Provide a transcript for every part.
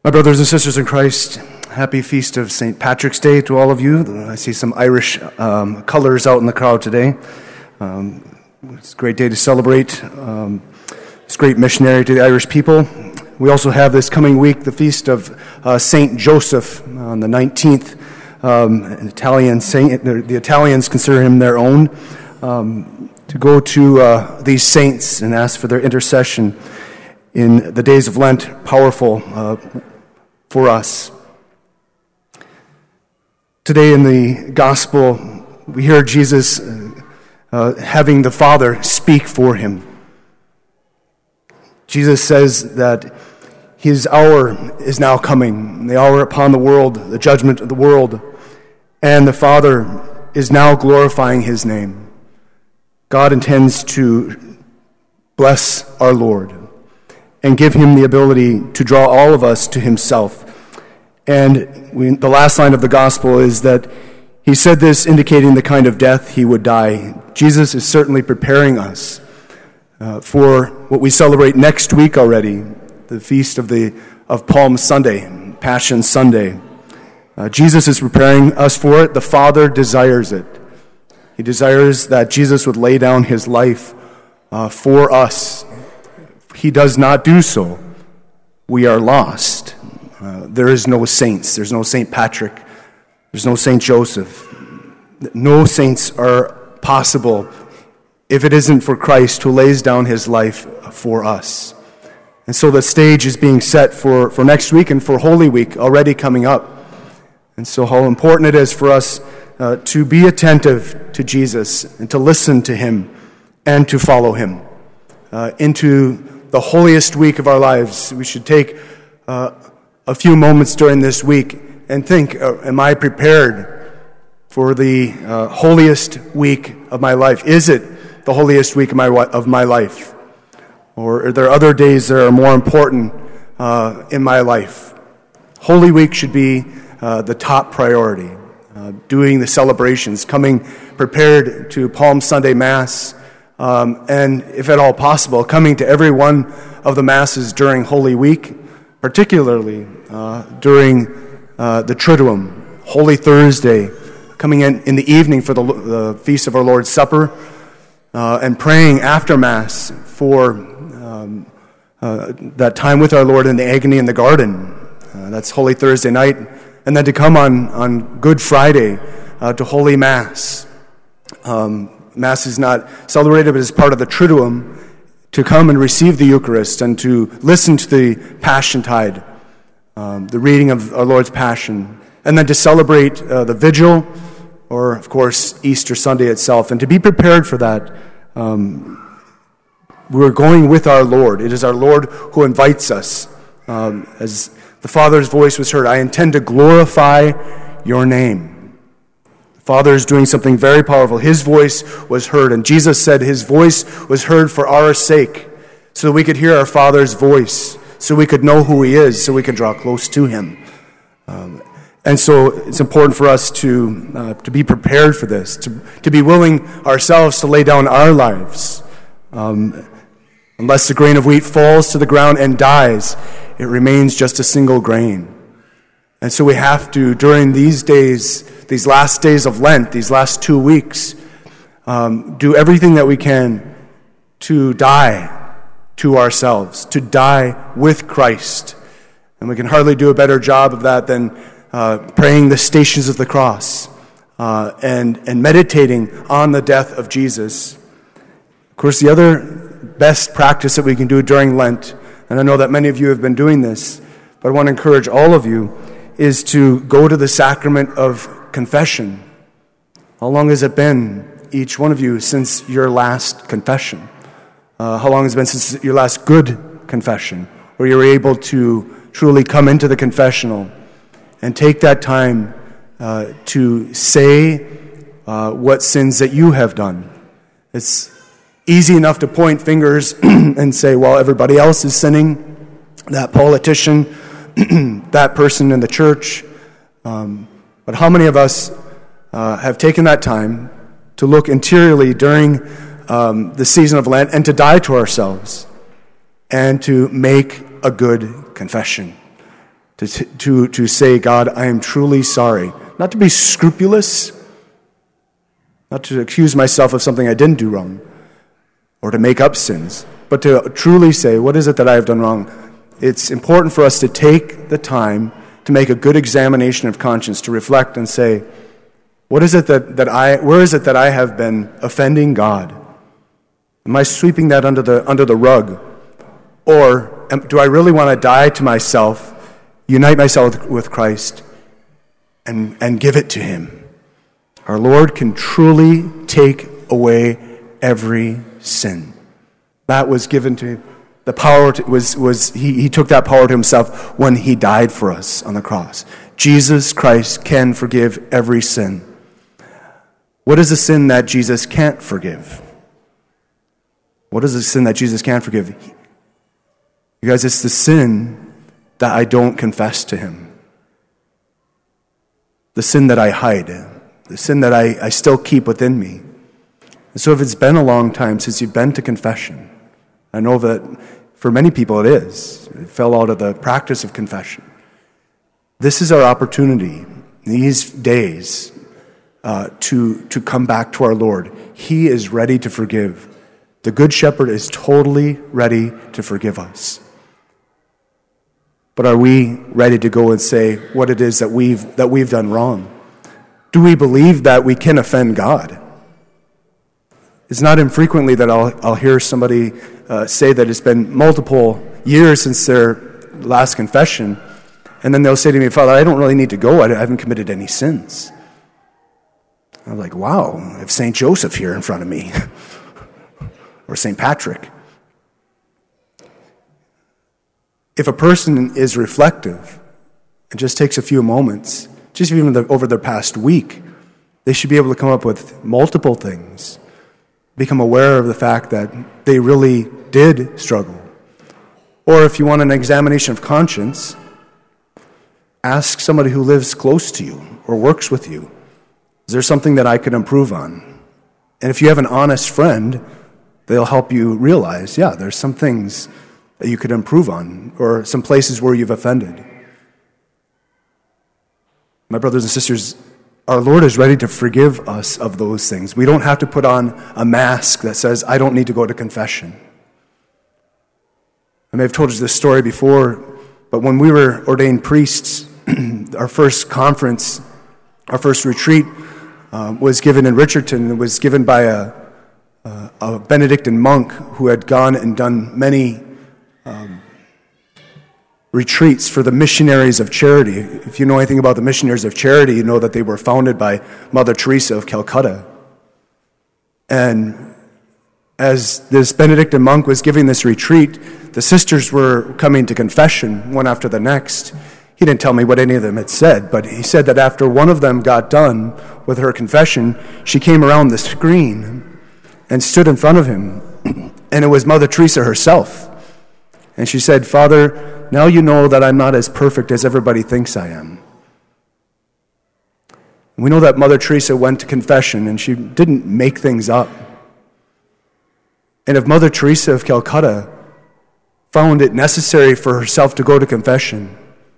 My brothers and sisters in Christ, happy feast of St. Patrick's Day to all of you. I see some Irish colors out in the crowd today. It's a great day to celebrate. It's a great missionary to the Irish people. We also have this coming week the feast of St. Joseph on the 19th. An Italian saint. The Italians consider him their own. To go to these saints and ask for their intercession in the days of Lent, powerful for us. Today in the gospel, we hear Jesus having the Father speak for him. Jesus says that his hour is now coming, the hour upon the world, the judgment of the world, and the Father is now glorifying his name. God intends to bless our Lord and give him the ability to draw all of us to himself. And the last line of the gospel is that he said this indicating the kind of death he would die. Jesus is certainly preparing us for what we celebrate next week already, the feast of Palm Sunday, Passion Sunday. Jesus is preparing us for it. The Father desires it. He desires that Jesus would lay down his life for us. He does not do so. We are lost. There is no saints. There's no St. Patrick. There's no St. Joseph. No saints are possible if it isn't for Christ who lays down his life for us. And so the stage is being set for next week and for Holy Week already coming up. And so how important it is for us to be attentive to Jesus and to listen to him and to follow him into the holiest week of our lives. We should take a few moments during this week and think, am I prepared for the holiest week of my life? Is it the holiest week of my life? Or are there other days that are more important in my life? Holy Week should be the top priority. Doing the celebrations, coming prepared to Palm Sunday Mass, and if at all possible, coming to every one of the Masses during Holy Week, particularly during the Triduum, Holy Thursday, coming in the evening for the Feast of our Lord's Supper, and praying after Mass for that time with our Lord in the agony in the garden. That's Holy Thursday night. And then to come on Good Friday to Holy Mass. Mass is not celebrated, but is part of the Triduum, to come and receive the Eucharist and to listen to the Passiontide, the reading of our Lord's Passion, and then to celebrate the Vigil, or, of course, Easter Sunday itself. And to be prepared for that, we're going with our Lord. It is our Lord who invites us. As the Father's voice was heard, I intend to glorify your name. The Father is doing something very powerful. His voice was heard, and Jesus said his voice was heard for our sake, so that we could hear our Father's voice, so we could know who he is, so we could draw close to him. And so it's important for us to be prepared for this, to be willing ourselves to lay down our lives. Unless the grain of wheat falls to the ground and dies, it remains just a single grain. And so we have to, during these days, these last days of Lent, these last 2 weeks, do everything that we can to die to ourselves, to die with Christ. And we can hardly do a better job of that than praying the Stations of the Cross and meditating on the death of Jesus. Of course, the other best practice that we can do during Lent, and I know that many of you have been doing this, but I want to encourage all of you, is to go to the sacrament of confession. How long has it been, each one of you, since your last confession? How long has it been since your last good confession, where you were able to truly come into the confessional and take that time to say what sins that you have done? It's easy enough to point fingers and say, well, everybody else is sinning, that politician, that person in the church. But how many of us have taken that time to look interiorly during the season of Lent and to die to ourselves and to make a good confession? to say, God, I am truly sorry. Not to be scrupulous, not to accuse myself of something I didn't do wrong, or to make up sins, but to truly say, what is it that I have done wrong? It's important for us to take the time to make a good examination of conscience, to reflect and say, where is it that I have been offending God? Am I sweeping that under the rug? Or do I really want to die to myself, unite myself with Christ, and give it to Him? Our Lord can truly take away every sin. That was given to the power. He took that power to Himself when He died for us on the cross. Jesus Christ can forgive every sin. What is the sin that Jesus can't forgive? What is the sin that Jesus can't forgive? You guys, it's the sin that I don't confess to Him. The sin that I hide. The sin that I still keep within me. And so if it's been a long time since you've been to confession, I know that for many people it is. It fell out of the practice of confession. This is our opportunity, these days, to come back to our Lord. He is ready to forgive. The Good Shepherd is totally ready to forgive us. But are we ready to go and say what it is that we've done wrong? Do we believe that we can offend God? It's not infrequently that I'll hear somebody say that it's been multiple years since their last confession, and then they'll say to me, Father, I don't really need to go. I haven't committed any sins. I'm like, wow, I have St. Joseph here in front of me. Or St. Patrick. If a person is reflective, it just takes a few moments, just even over their past week, they should be able to come up with multiple things, become aware of the fact that they really did struggle. Or if you want an examination of conscience, ask somebody who lives close to you or works with you, is there something that I could improve on? And if you have an honest friend, they'll help you realize, yeah, there's some things that you could improve on, or some places where you've offended. My brothers and sisters, our Lord is ready to forgive us of those things. We don't have to put on a mask that says, I don't need to go to confession. I may have told you this story before, but when we were ordained priests, our first conference, our first retreat was given in Richardson. It was given by a Benedictine monk who had gone and done many retreats for the missionaries of charity. If you know anything about the missionaries of charity, you know that they were founded by Mother Teresa of Calcutta. And as this Benedictine monk was giving this retreat, the sisters were coming to confession one after the next. He didn't tell me what any of them had said, but he said that after one of them got done with her confession, she came around the screen and stood in front of him. And it was Mother Teresa herself. And she said, Father, now you know that I'm not as perfect as everybody thinks I am. We know that Mother Teresa went to confession and she didn't make things up. And if Mother Teresa of Calcutta found it necessary for herself to go to confession,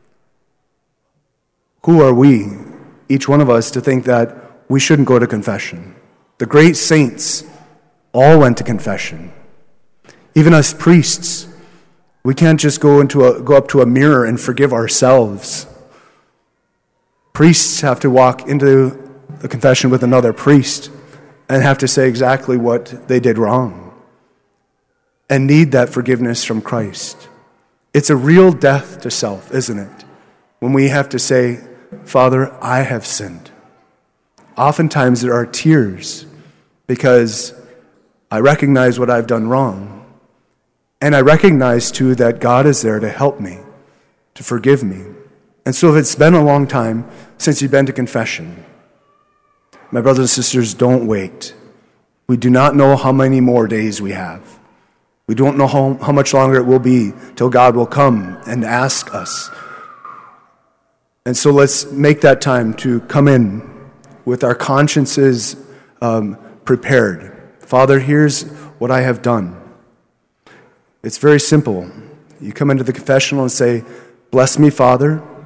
who are we, each one of us, to think that we shouldn't go to confession? The great saints all went to confession. Even us priests, we can't just go up to a mirror and forgive ourselves. Priests have to walk into the confession with another priest and have to say exactly what they did wrong and need that forgiveness from Christ. It's a real death to self, isn't it? When we have to say, Father, I have sinned. Oftentimes there are tears because I recognize what I've done wrong. And I recognize, too, that God is there to help me, to forgive me. And so if it's been a long time since you've been to confession, my brothers and sisters, don't wait. We do not know how many more days we have. We don't know how much longer it will be till God will come and ask us. And so let's make that time to come in with our consciences prepared. Father, here's what I have done. It's very simple. You come into the confessional and say, bless me, Father.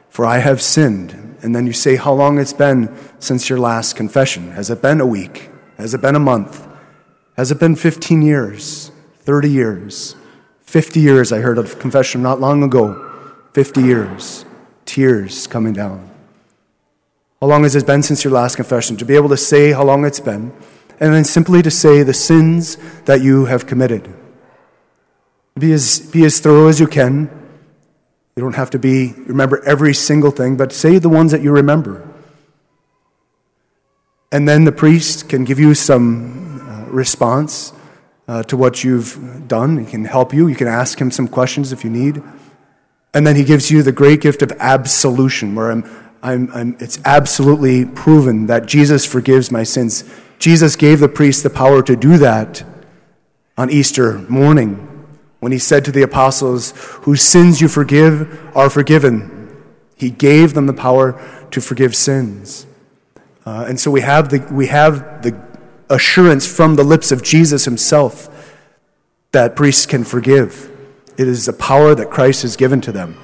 for I have sinned. And then you say how long it's been since your last confession. Has it been a week? Has it been a month? Has it been 15 years? 30 years? 50 years, I heard of confession not long ago. 50 years. Tears coming down. How long has it been since your last confession? To be able to say how long it's been, and then simply to say the sins that you have committed. Be as thorough as you can. You don't have to remember every single thing, but say the ones that you remember. And then the priest can give you some response to what you've done. He can help you. You can ask him some questions if you need. And then he gives you the great gift of absolution, where it's absolutely proven that Jesus forgives my sins. Jesus gave the priest the power to do that on Easter morning when he said to the apostles, whose sins you forgive are forgiven. He gave them the power to forgive sins. And so we have the assurance from the lips of Jesus himself that priests can forgive. It is the power that Christ has given to them.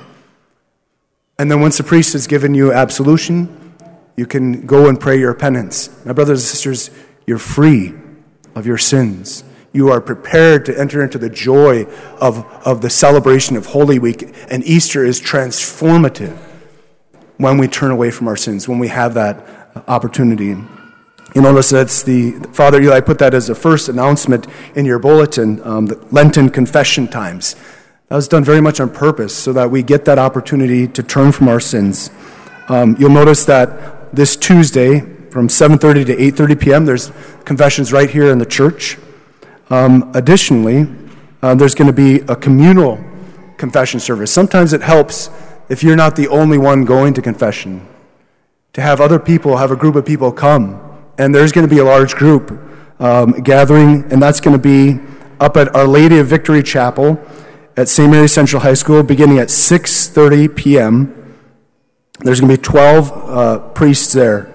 And then once the priest has given you absolution, you can go and pray your penance. My brothers and sisters, you're free of your sins. You are prepared to enter into the joy of the celebration of Holy Week. And Easter is transformative when we turn away from our sins, when we have that opportunity. You notice that's Father Eli put that as the first announcement in your bulletin, the Lenten confession times. That was done very much on purpose so that we get that opportunity to turn from our sins. You'll notice that this Tuesday from 7:30 to 8:30 p.m., there's confessions right here in the church. Additionally, there's going to be a communal confession service. Sometimes it helps if you're not the only one going to confession, to have other people, have a group of people come. And there's going to be a large group gathering, and that's going to be up at Our Lady of Victory Chapel at St. Mary Central High School, beginning at 6:30 p.m. There's going to be 12 priests there.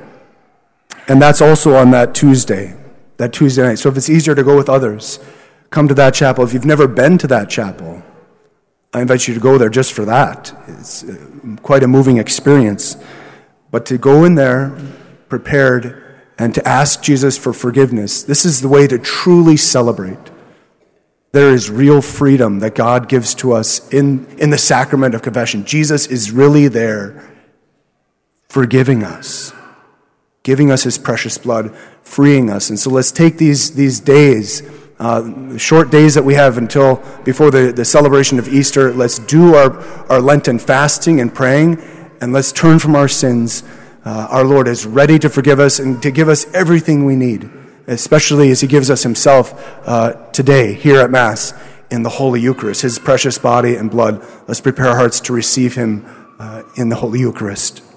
And that's also on that Tuesday night. So if it's easier to go with others, come to that chapel. If you've never been to that chapel, I invite you to go there just for that. It's quite a moving experience. But to go in there prepared and to ask Jesus for forgiveness, this is the way to truly celebrate. There is real freedom that God gives to us in the sacrament of confession. Jesus is really there forgiving us, giving us his precious blood, freeing us. And so let's take these days, short days that we have until before the celebration of Easter. Let's do our Lenten fasting and praying, and let's turn from our sins. Our Lord is ready to forgive us and to give us everything we need, especially as he gives us himself today here at Mass in the Holy Eucharist, his precious body and blood. Let's prepare our hearts to receive him in the Holy Eucharist.